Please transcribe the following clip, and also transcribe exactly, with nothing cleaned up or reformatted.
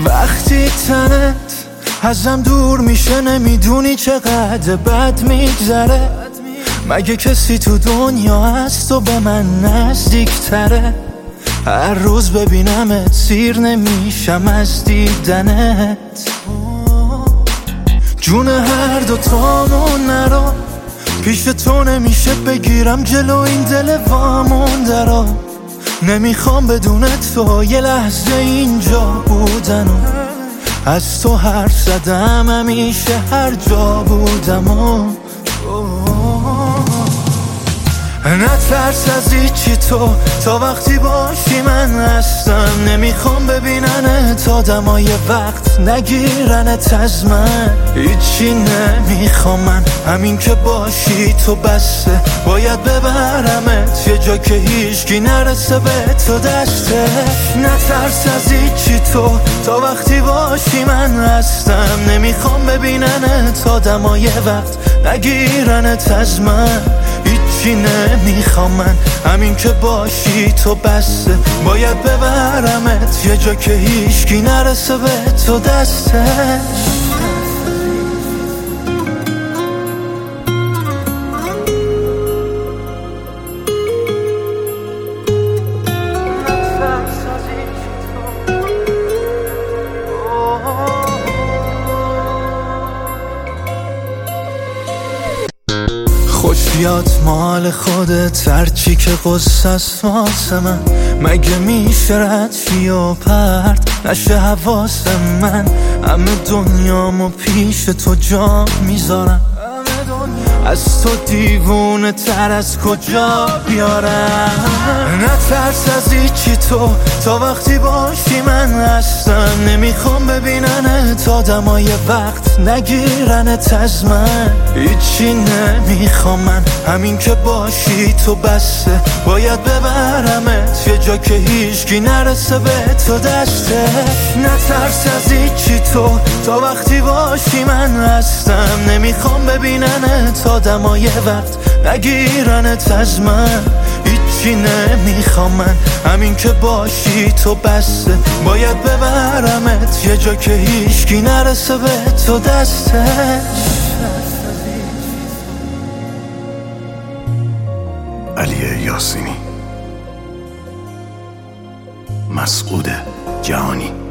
وقتی تنت ازم دور میشه نمیدونی چقدر بد میگذره. مگه کسی تو دنیا هست و به من نزدیکتره؟ هر روز ببینمت سیر نمیشم از دیدنت. جون هر دو تامون نرو، پیش تو نمیشه بگیرم جلو این دل وامونده رو. نمیخوام بدون تو یه لحظه اینجا بودن و از تو حرف زدم همیشه هر جا بودم و نترس از هیچی تو تا وقتی باشی من هستم. نمیخوام ببیننت آدمای وقت نگیرنت از من. هیچی نمیخوام من، همین که باشی تو بسته. باید ببرمت یه جا که هیچکی نرسه به تو دسته. نترس از هیچی تو تا وقتی باشی من هستم. نمیخوام ببیننت آدمای وقت نگیرنت از من. هیچی نمیخوام من، همین که باشی تو بسته. باید ببرمت یه جا که هیچکی نرسه به تو دسته. خوش بیاد مال خودت، هرچی که قصه است واسه من. مگه میشه رد شی و پرت نشه حواس من؟ همه دنیامو پیش تو جا میذارم. از تو دیوونه تر از کجا بیارم؟ نترس از هیچی تو تا وقتی باشی من هستم. نمیخوام ببیننت آدمای وقت نگیرنت از من. هیچی نمیخوام من، همین که باشی تو بسته. باید ببرمت یه جا که هیچکی نرسه به تو دسته. نترس از هیچی تو تا وقتی باشی من هستم. نمیخوام ببیننت آدمای وقت نگیرنت از من. هیچی نمیخوام من، همین که باشی تو بسته. باید ببرمت یه جا که هیچکی نرسه به تو دسته. علی یاسینی، مسعود جهانی.